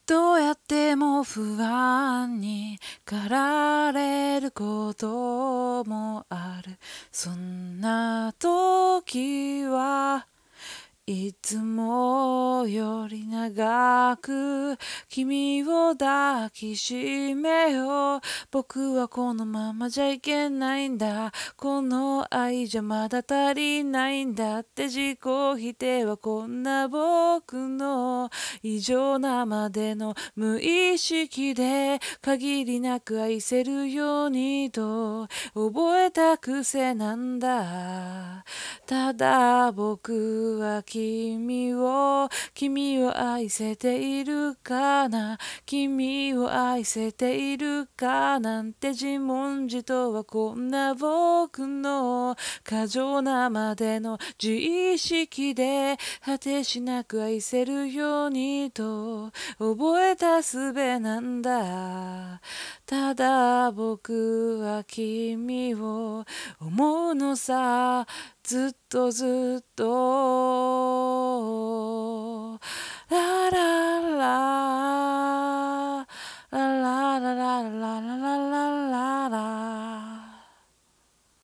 どうやっても不安に駆られることもある。そんな時はいつもより長く君を抱きしめよう。僕はこのままじゃいけないんだ。この愛じゃまだ足りないんだって自己否定はこんな僕の異常なまでの無意識で限りなく愛せるようにと覚えた癖なんだ。ただ僕は君を愛せているかな、君を愛せているかなんて自問自答はこんな僕の過剰なまでの自意識で果てしなく愛せるようにと覚えた術なんだ。ただ僕は君を思うのさ、ずっとずっと